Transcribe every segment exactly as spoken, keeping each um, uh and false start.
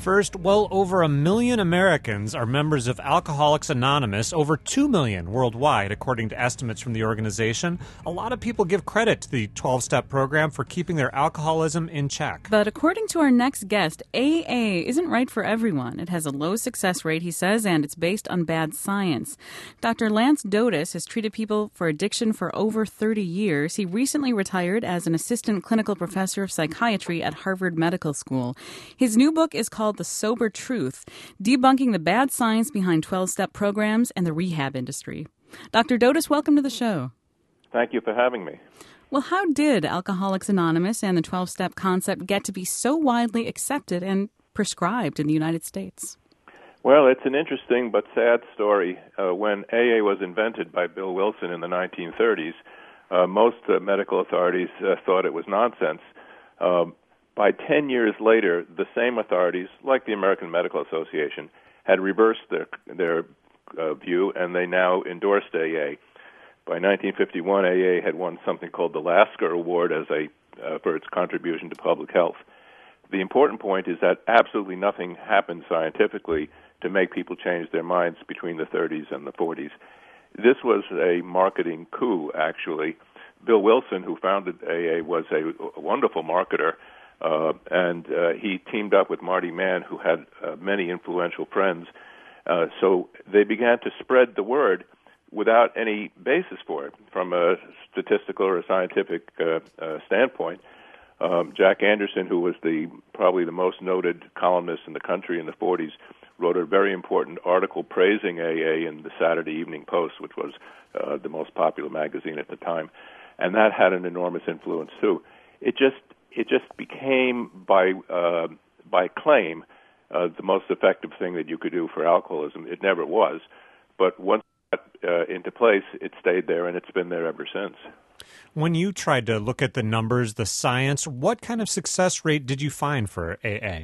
First, well over a million Americans are members of Alcoholics Anonymous, over two million worldwide, according to estimates from the organization. A lot of people give credit to the twelve-step program for keeping their alcoholism in check. But according to our next guest, A A isn't right for everyone. It has a low success rate, he says, and it's based on bad science. Doctor Lance Dotis has treated people for addiction for over thirty years. He recently retired as an assistant clinical professor of psychiatry at Harvard Medical School. His new book is called The Sober Truth, debunking the bad science behind twelve-step programs and the rehab industry. Doctor Dotis, welcome to the show. Thank you for having me. Well, how did Alcoholics Anonymous and the twelve-step concept get to be so widely accepted and prescribed in the United States? Well, it's an interesting but sad story. Uh, when A A was invented by Bill Wilson in the nineteen thirties, uh, most uh, medical authorities uh, thought it was nonsense. Um, By ten years later, the same authorities, like the American Medical Association, had reversed their their uh, view, and they now endorsed A A. By nineteen fifty-one, A A had won something called the Lasker Award as a uh, for its contribution to public health. The important point is that absolutely nothing happened scientifically to make people change their minds between the thirties and the forties. This was a marketing coup, actually. Bill Wilson, who founded A A, was a, a wonderful marketer. Uh, and uh, he teamed up with Marty Mann, who had uh, many influential friends. Uh, so they began to spread the word without any basis for it from a statistical or a scientific uh, uh, standpoint. Um, Jack Anderson, who was the probably the most noted columnist in the country in the forties, wrote a very important article praising A A in the Saturday Evening Post, which was uh, the most popular magazine at the time. And that had an enormous influence, too. It just It just became, by uh, by claim, uh, the most effective thing that you could do for alcoholism. It never was, but once it got uh, into place, it stayed there, and it's been there ever since. When you tried to look at the numbers, the science, what kind of success rate did you find for A A?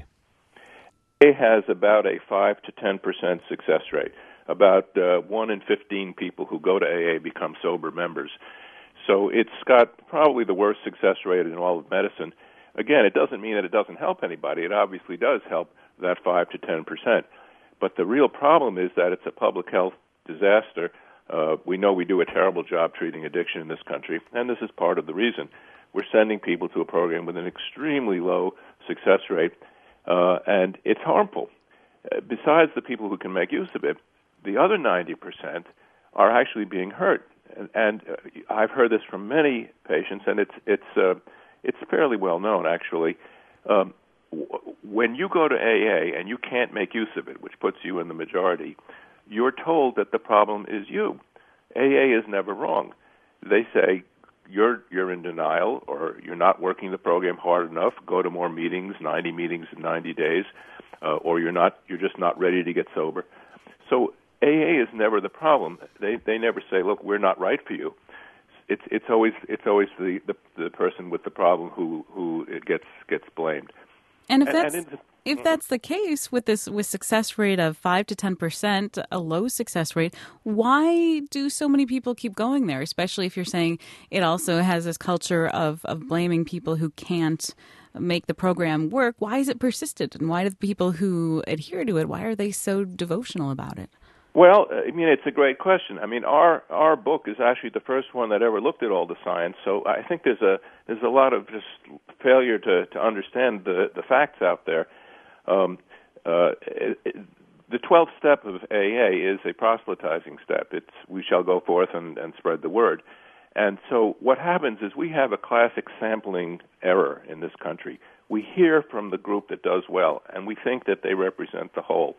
A A has about a five to ten percent success rate. About uh, one in fifteen people who go to A A become sober members. So it's got probably the worst success rate in all of medicine. Again, it doesn't mean that it doesn't help anybody. It obviously does help that five to ten percent. But the real problem is that it's a public health disaster. Uh, we know we do a terrible job treating addiction in this country, and this is part of the reason. We're sending people to a program with an extremely low success rate, uh, and it's harmful. Uh, besides the people who can make use of it, the other ninety percent are actually being hurt. And, and uh, I've heard this from many patients, and it's it's uh, it's fairly well known, actually. Um, w- when you go to A A and you can't make use of it, which puts you in the majority, you're told that the problem is you. A A is never wrong. They say you're you're in denial, or you're not working the program hard enough. Go to more meetings, ninety meetings in ninety days, uh, or you're not you're just not ready to get sober. So A A is never the problem. They they never say, "Look, we're not right for you." It's it's always it's always the, the, the person with the problem who who it gets gets blamed. And if that's and, and if that's the case with this with success rate of five to ten percent, a low success rate, why do so many people keep going there? Especially if you're saying it also has this culture of of blaming people who can't make the program work. Why is it persistent, and why do the people who adhere to it, why are they so devotional about it? Well, I mean, it's a great question. I mean, our our book is actually the first one that ever looked at all the science. So I think there's a there's a lot of just failure to, to understand the, the facts out there. Um, uh, it, it, the twelfth step of A A is a proselytizing step. It's we shall go forth and, and spread the word. And so what happens is we have a classic sampling error in this country. We hear from the group that does well, and we think that they represent the whole.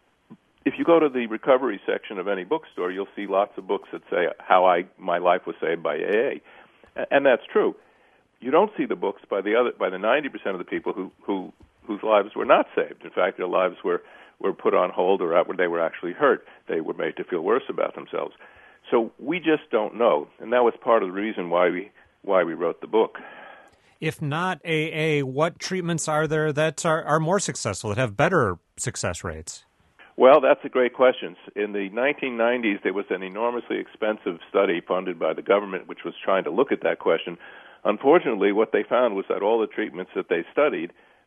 If you go to the recovery section of any bookstore, you'll see lots of books that say how I my life was saved by A A, and that's true. You don't see the books by the other by the ninety percent of the people who, who whose lives were not saved. In fact, their lives were, were put on hold, or they were actually hurt. They were made to feel worse about themselves. So we just don't know, and that was part of the reason why we why we wrote the book. If not A A, what treatments are there that are, are more successful, that have better success rates? Well, that's a great question. In the nineteen nineties, there was an enormously expensive study funded by the government which was trying to look at that question. Unfortunately, what they found was that all the treatments that they studied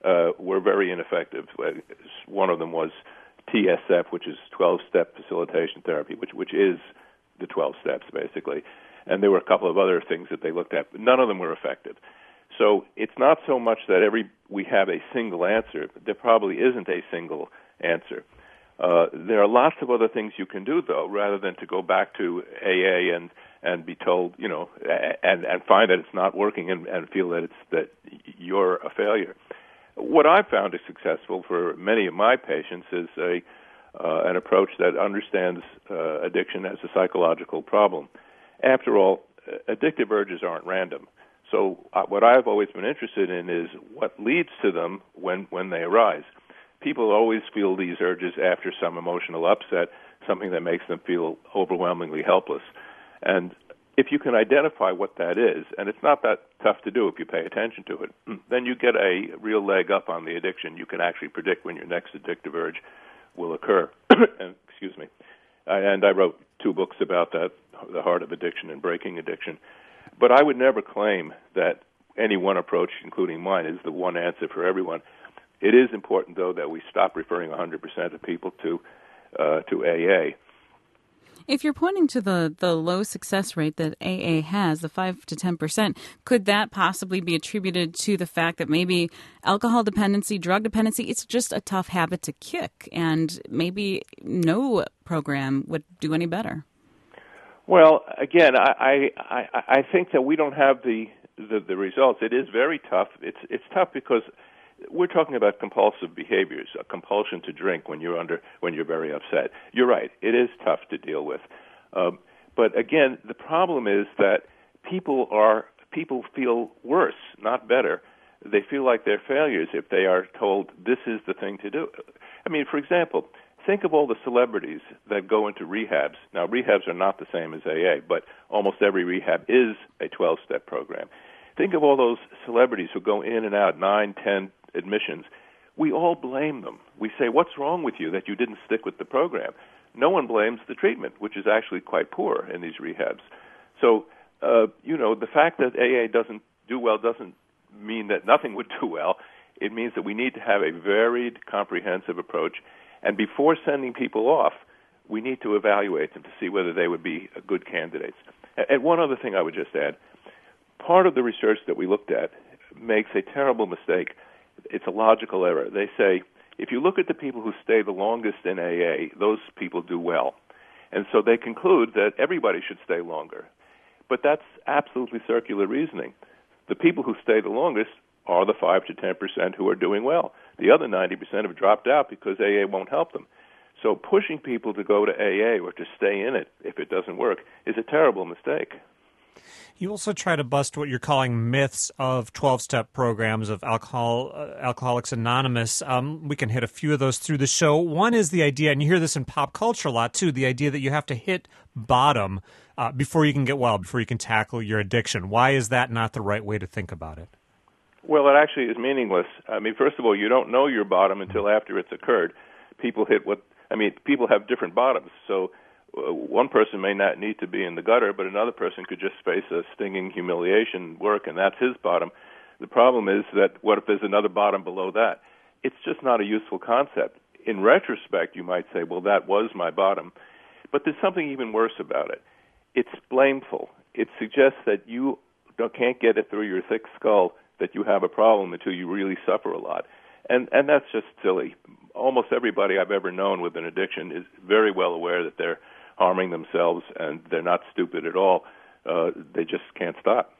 uh, were very ineffective. One of them was T S F, which is twelve-step facilitation therapy, which which is the twelve steps, basically. And there were a couple of other things that they looked at, but none of them were effective. So it's not so much that every we have a single answer. There probably isn't a single answer. Uh, there are lots of other things you can do, though, rather than to go back to A A and, and be told, you know, and, and find that it's not working and, and feel that it's that you're a failure. What I've found is successful for many of my patients is a uh, an approach that understands uh, addiction as a psychological problem. After all, addictive urges aren't random. So uh, what I've always been interested in is what leads to them when, when they arise. People always feel these urges after some emotional upset, something that makes them feel overwhelmingly helpless. And if you can identify what that is, and it's not that tough to do if you pay attention to it, then you get a real leg up on the addiction. You can actually predict when your next addictive urge will occur. and, excuse me. And I wrote two books about that, The Heart of Addiction and Breaking Addiction. But I would never claim that any one approach, including mine, is the one answer for everyone. It is important, though, that we stop referring one hundred percent of people to uh, to A A. If you're pointing to the, the low success rate that A A has, the five to ten percent, could that possibly be attributed to the fact that maybe alcohol dependency, drug dependency, it's just a tough habit to kick, and maybe no program would do any better? Well, again, I, I, I think that we don't have the, the, the results. It is very tough. It's, it's tough because we're talking about compulsive behaviors, a compulsion to drink when you're under when you're very upset. You're right; it is tough to deal with. Um, but again, the problem is that people are people feel worse, not better. They feel like they're failures if they are told this is the thing to do. I mean, for example, think of all the celebrities that go into rehabs. Now, rehabs are not the same as A A, but almost every rehab is a twelve-step program. Think of all those celebrities who go in and out, nine, ten admissions. We all blame them. We say, what's wrong with you that you didn't stick with the program? No one blames the treatment, which is actually quite poor in these rehabs. So, uh, you know, the fact that A A doesn't do well doesn't mean that nothing would do well. It means that we need to have a varied, comprehensive approach. And before sending people off, we need to evaluate them to see whether they would be good candidates. And one other thing I would just add, part of the research that we looked at makes a terrible mistake. It's a logical error. They say, if you look at the people who stay the longest in A A, those people do well. And so they conclude that everybody should stay longer. But that's absolutely circular reasoning. The people who stay the longest are the five to ten percent who are doing well. The other ninety percent have dropped out because A A won't help them. So pushing people to go to A A or to stay in it if it doesn't work is a terrible mistake. You also try to bust what you're calling myths of twelve-step programs of alcohol, uh, Alcoholics Anonymous. Um, we can hit a few of those through the show. One is the idea, and you hear this in pop culture a lot too, the idea that you have to hit bottom uh, before you can get well, before you can tackle your addiction. Why is that not the right way to think about it? Well, it actually is meaningless. I mean, first of all, you don't know your bottom until after it's occurred. People hit what, I mean, people have different bottoms. So uh, one person may not need to be in the gutter, but another person could just face a stinging humiliation work, and that's his bottom. The problem is that what if there's another bottom below that? It's just not a useful concept. In retrospect, you might say, well, that was my bottom. But there's something even worse about it. It's blameful. It suggests that you don't, can't get it through your thick skull that you have a problem until you really suffer a lot. And and that's just silly. Almost everybody I've ever known with an addiction is very well aware that they're harming themselves, and they're not stupid at all. Uh, they just can't stop.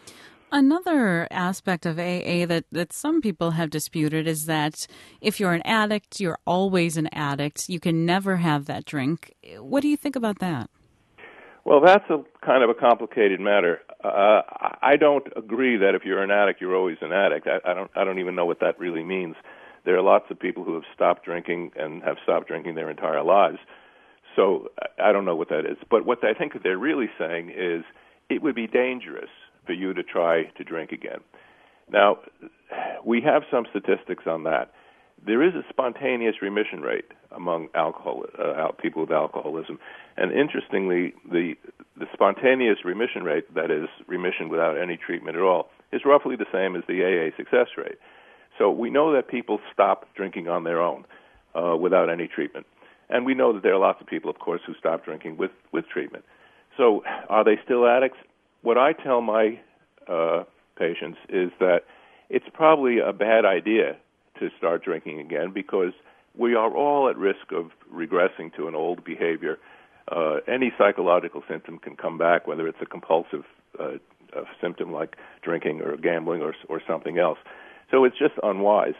Another aspect of A A that, that some people have disputed is that if you're an addict, you're always an addict. You can never have that drink. What do you think about that? Well, that's a kind of a complicated matter. Uh, I don't agree that if you're an addict, you're always an addict. I, I don't. I don't even know what that really means. There are lots of people who have stopped drinking and have stopped drinking their entire lives. So I don't know what that is. But what I think that they're really saying is it would be dangerous for you to try to drink again. Now, we have some statistics on that. There is a spontaneous remission rate among alcohol uh, people with alcoholism, and interestingly, the the spontaneous remission rate, that is, remission without any treatment at all, is roughly the same as the A A success rate. So we know that people stop drinking on their own uh, without any treatment. And we know that there are lots of people, of course, who stop drinking with, with treatment. So are they still addicts? What I tell my uh, patients is that it's probably a bad idea to start drinking again because we are all at risk of regressing to an old behavior. Uh, any psychological symptom can come back, whether it's a compulsive uh, a symptom like drinking or gambling or, or something else. So it's just unwise.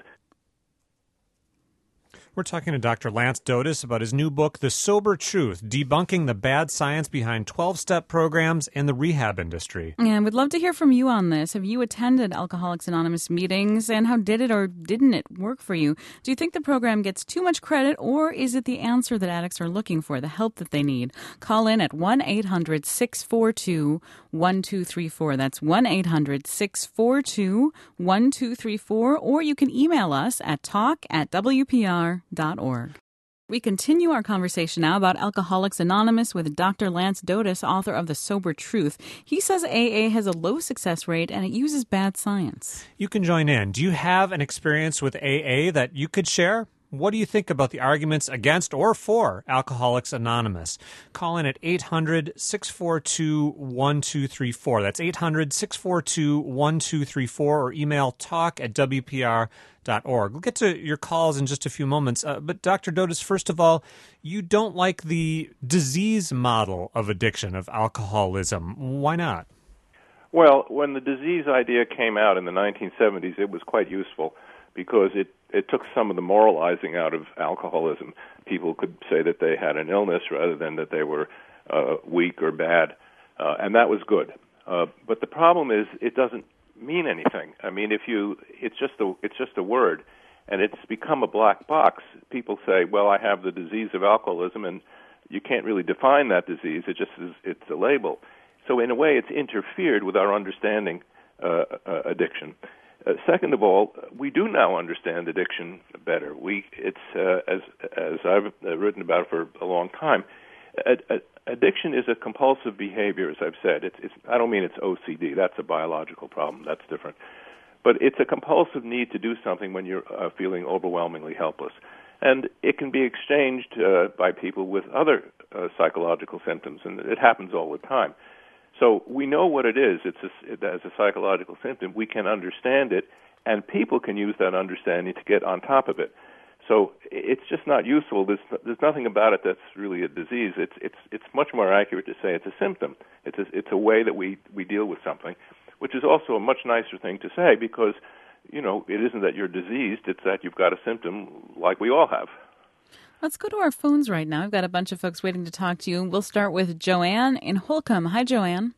We're talking to Doctor Lance Dotis about his new book, The Sober Truth, Debunking the Bad Science Behind twelve-Step Programs and the Rehab Industry. And we'd love to hear from you on this. Have you attended Alcoholics Anonymous meetings, and how did it or didn't it work for you? Do you think the program gets too much credit, or is it the answer that addicts are looking for, the help that they need? Call in at one eight hundred six four two one two three four. That's one eight hundred six four two one two three four, or you can email us at talk at w p r dot org. We continue our conversation now about Alcoholics Anonymous with Doctor Lance Dotis, author of The Sober Truth. He says A A has a low success rate and it uses bad science. You can join in. Do you have an experience with A A that you could share? What do you think about the arguments against or for Alcoholics Anonymous? Call in at eight hundred six four two one two three four. That's eight hundred six four two one two three four, or email talk at w p r dot org. We'll get to your calls in just a few moments. Uh, but Doctor Dotis, first of all, you don't like the disease model of addiction, of alcoholism. Why not? Well, when the disease idea came out in the nineteen seventies, it was quite useful because it, it took some of the moralizing out of alcoholism. People could say that they had an illness rather than that they were uh, weak or bad, uh, and that was good. Uh, but the problem is it doesn't mean anything. I mean, if you, it's just a, it's just a word, and it's become a black box. People say, well, I have the disease of alcoholism, and you can't really define that disease. It just is, it's a label. So in a way, it's interfered with our understanding uh, uh, addiction. Uh, second of all, we do now understand addiction better. We, it's uh, as as I've uh, written about for a long time. Ad, ad, addiction is a compulsive behavior, as I've said. It's, it's I don't mean it's O C D. That's a biological problem. That's different. But it's a compulsive need to do something when you're uh, feeling overwhelmingly helpless, and it can be exchanged uh, by people with other uh, psychological symptoms, and it happens all the time. So we know what it is. It's a, it, as a psychological symptom. We can understand it, and people can use that understanding to get on top of it. So it's just not useful. There's, there's nothing about it that's really a disease. It's it's it's much more accurate to say it's a symptom. It's a, it's a way that we, we deal with something, which is also a much nicer thing to say because, you know, it isn't that you're diseased. It's that you've got a symptom like we all have. Let's go to our phones right now. We've got a bunch of folks waiting to talk to you. We'll start with Joanne in Holcomb. Hi, Joanne.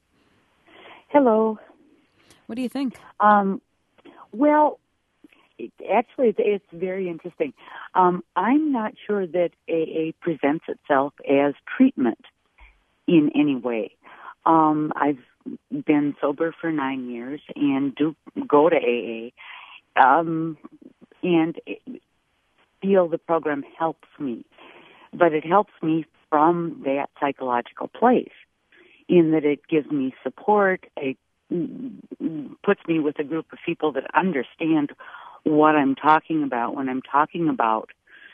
Hello. What do you think? Um, well, it, actually, it's, it's very interesting. Um, I'm not sure that A A presents itself as treatment in any way. Um, I've been sober for nine years and do go to A A, um, and it, feel the program helps me, but it helps me from that psychological place in that it gives me support, it puts me with a group of people that understand what I'm talking about when I'm talking about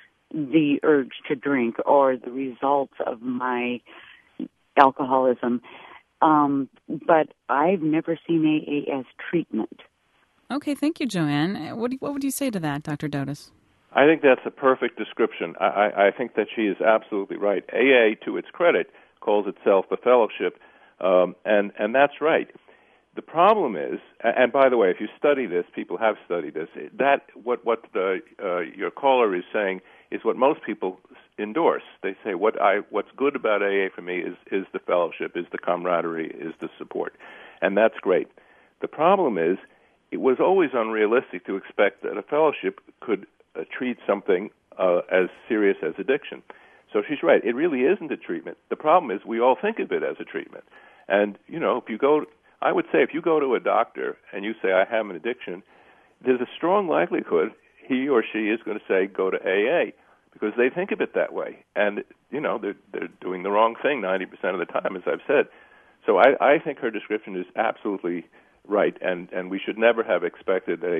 the urge to drink or the results of my alcoholism. Um, but I've never seen A A as treatment. Okay, thank you, Joanne. What, do, what would you say to that, Doctor Dotis? I think that's a perfect description. I, I, I think that she is absolutely right. A A, to its credit, calls itself the fellowship, um, and, and that's right. The problem is, and by the way, if you study this, people have studied this, that what, what the, uh, your caller is saying is what most people endorse. They say, what I, what's good about A A for me is, is the fellowship, is the camaraderie, is the support, and that's great. The problem is, it was always unrealistic to expect that a fellowship could Uh, treat something uh, as serious as addiction. So she's right. It really isn't a treatment. The problem is we all think of it as a treatment. And, you know, if you go, I would say if you go to a doctor and you say, I have an addiction, there's a strong likelihood he or she is going to say, go to A A, because they think of it that way. And, you know, they're, they're doing the wrong thing ninety percent of the time, as I've said. So I, I think her description is absolutely right, and, and we should never have expected a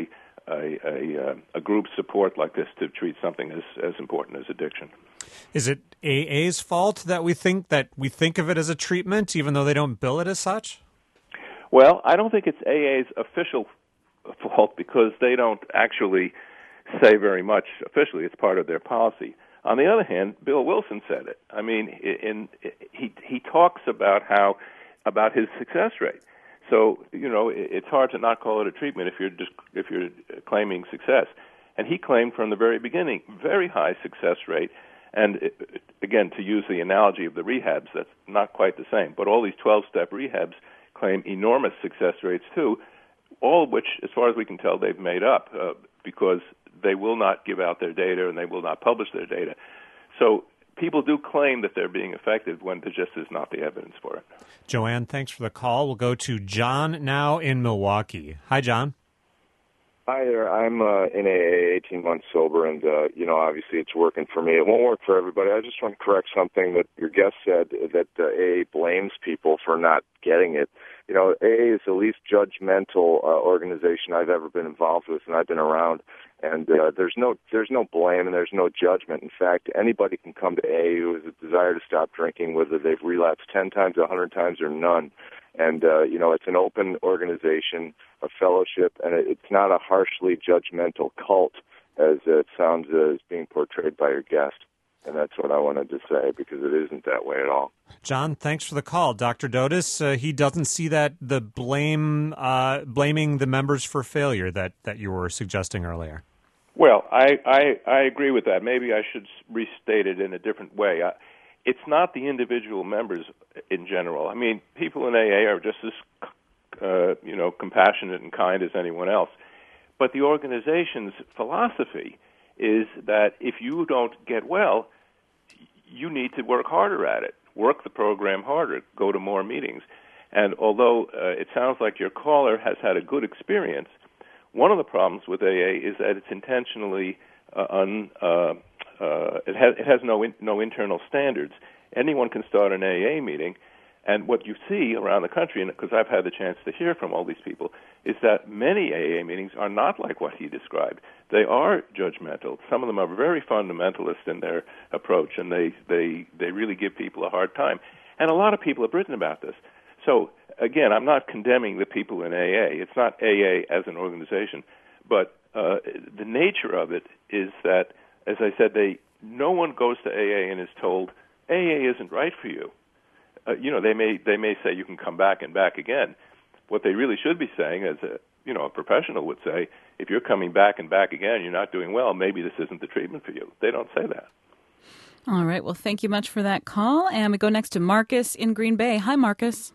a, a, uh, a group support like this to treat something as, as important as addiction. Is it A A's fault that we think that we think of it as a treatment, even though they don't bill it as such? Well, I don't think it's A A's official fault because they don't actually say very much officially. It's part of their policy. On the other hand, Bill Wilson said it. I mean, in, in, he he talks about how about his success rate. So you know, it's hard to not call it a treatment if you're just if you're claiming success. And he claimed from the very beginning very high success rate. And it, again, to use the analogy of the rehabs, that's not quite the same. But all these twelve-step rehabs claim enormous success rates too, all of which, as far as we can tell, they've made up uh, because they will not give out their data and they will not publish their data. So people do claim that they're being effective when there just is not the evidence for it. Joanne, thanks for the call. We'll go to John now in Milwaukee. Hi, John. Hi there. I'm uh, in A A, eighteen months sober, and, uh, you know, obviously it's working for me. It won't work for everybody. I just want to correct something that your guest said, that uh, A A blames people for not getting it. You know, A A is the least judgmental uh, organization I've ever been involved with, and I've been around. And uh, there's no there's no blame and there's no judgment. In fact, anybody can come to A A who has a desire to stop drinking, whether they've relapsed ten times, a hundred times, or none. And, uh, you know, it's an open organization, a fellowship, and it's not a harshly judgmental cult as it sounds as being portrayed by your guest. And that's what I wanted to say, because it isn't that way at all. John, thanks for the call. Doctor Dotis, uh, he doesn't see that the blame, uh, blaming the members for failure that, that you were suggesting earlier. Well, I, I, I agree with that. Maybe I should restate it in a different way. I, it's not the individual members in general. I mean, people in A A are just as uh, you know, compassionate and kind as anyone else. But the organization's philosophy is that if you don't get well, you need to work harder at it, work the program harder, go to more meetings. And although uh, it sounds like your caller has had a good experience, one of the problems with A A is that it's intentionally uh, un, uh, uh, it has it has no in, no internal standards. Anyone can start an A A meeting, and what you see around the country, and because I've had the chance to hear from all these people, is that many A A meetings are not like what he described. They are judgmental. Some of them are very fundamentalist in their approach, and they they they really give people a hard time. And a lot of people have written about this. So again, I'm not condemning the people in A A. It's not A A as an organization, but uh, the nature of it is that, as I said, they no one goes to A A and is told A A isn't right for you. Uh, you know, they may they may say you can come back and back again. What they really should be saying, as a you know a professional would say, if you're coming back and back again, you're not doing well, maybe this isn't the treatment for you. They don't say that. All right. Well, thank you much for that call. And we go next to Marcus in Green Bay. Hi, Marcus.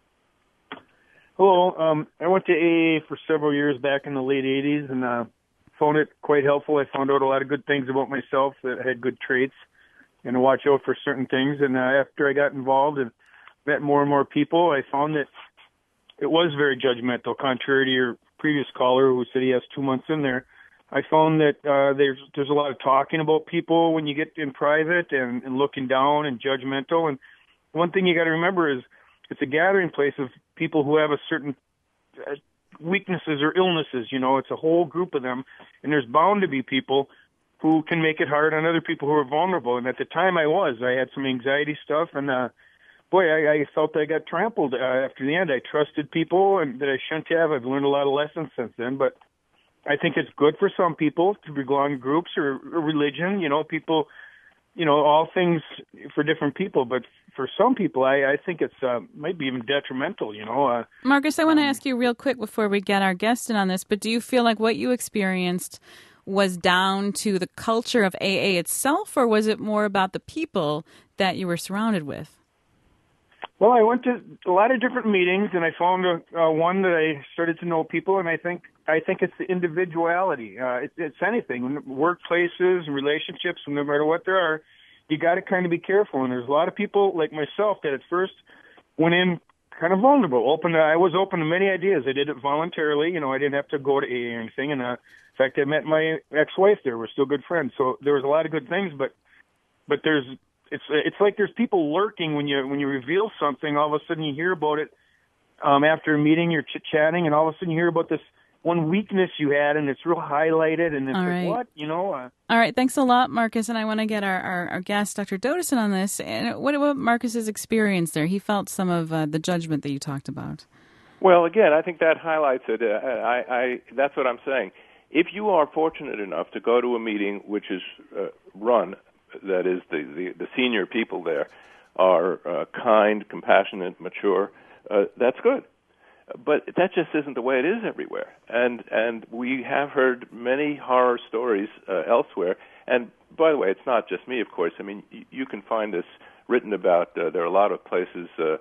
Hello. Um, I went to A A for several years back in the late eighties, and uh, found it quite helpful. I found out a lot of good things about myself that had good traits, and to watch out for certain things. And uh, after I got involved and met more and more people, I found that it was very judgmental, contrary to your previous caller who said he has two months in there. I found that uh, there's there's a lot of talking about people when you get in private, and, and looking down and judgmental. And one thing you got to remember is it's a gathering place of people who have a certain uh, weaknesses or illnesses. You know, it's a whole group of them, and there's bound to be people who can make it hard on other people who are vulnerable. And at the time I was, I had some anxiety stuff, and uh, boy, I, I felt I got trampled uh, after the end. I trusted people and that I shouldn't have. I've learned a lot of lessons since then, but I think it's good for some people to belong to groups or, or religion, you know, people, you know, all things for different people. But for some people, I, I think it's uh, might be even detrimental, you know. Uh, Marcus, I want to um, ask you real quick before we get our guest in on this, but do you feel like what you experienced was down to the culture of A A itself, or was it more about the people that you were surrounded with? Well, I went to a lot of different meetings, and I found a, uh, one that I started to know people, and I think I think it's the individuality. Uh, it, it's anything, workplaces, relationships, no matter what there are, you got to kind of be careful. And there's a lot of people like myself that at first went in kind of vulnerable. Open. To, I was open to many ideas. I did it voluntarily. You know, I didn't have to go to A A or anything. And uh, in fact, I met my ex-wife there. We're still good friends. So there was a lot of good things, but but there's it's it's like there's people lurking when you when you reveal something. All of a sudden, you hear about it um, after a meeting. You're chit-chatting, and all of a sudden, you hear about this one weakness you had, and it's real highlighted, and it's All like, right. what? You know? Uh, All right, thanks a lot, Marcus. And I want to get our, our, our guest, Doctor Doduson, on this. And what about Marcus's experience there? He felt some of uh, the judgment that you talked about. Well, again, I think that highlights it. Uh, I, I, that's what I'm saying. If you are fortunate enough to go to a meeting which is uh, run, that is, the, the, the senior people there are uh, kind, compassionate, mature, uh, that's good. But that just isn't the way it is everywhere. And and we have heard many horror stories uh, elsewhere. And by the way, it's not just me, of course. I mean, y- you can find this written about. Uh, there are a lot of places uh,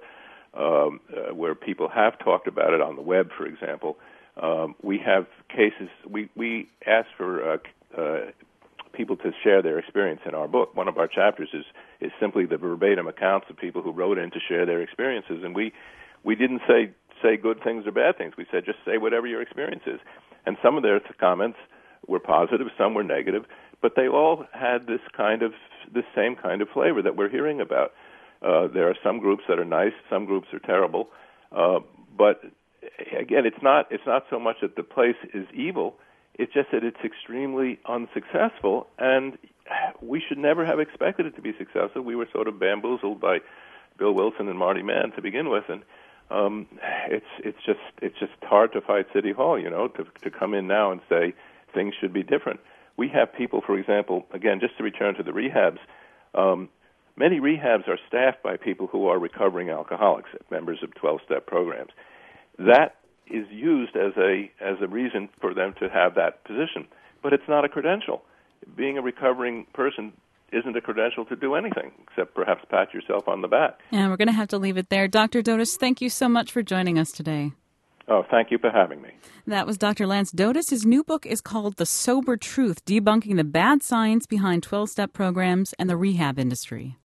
um, uh, where people have talked about it on the web, for example. Um, we have cases. We we ask for uh, uh, people to share their experience in our book. One of our chapters is is simply the verbatim accounts of people who wrote in to share their experiences, and we we didn't say say good things or bad things. We said just say whatever your experience is. And some of their comments were positive, some were negative, but they all had this kind of this same kind of flavor that we're hearing about. Uh, there are some groups that are nice, some groups are terrible, uh, but again, it's not it's not so much that the place is evil. It's just that it's extremely unsuccessful, and we should never have expected it to be successful. We were sort of bamboozled by Bill Wilson and Marty Mann to begin with, and um, it's it's just it's just hard to fight City Hall, you know, to to come in now and say things should be different. We have people, for example, again, just to return to the rehabs. Um, many rehabs are staffed by people who are recovering alcoholics, members of twelve-step programs. That is used as a as a reason for them to have that position, but it's not a credential. Being a recovering person isn't a credential to do anything except perhaps pat yourself on the back. And we're going to have to leave it there. Doctor Dodus, thank you so much for joining us today. Oh, thank you for having me. That was Doctor Lance Dodus. His new book is called The Sober Truth, Debunking the Bad Science Behind twelve-Step Programs and the Rehab Industry.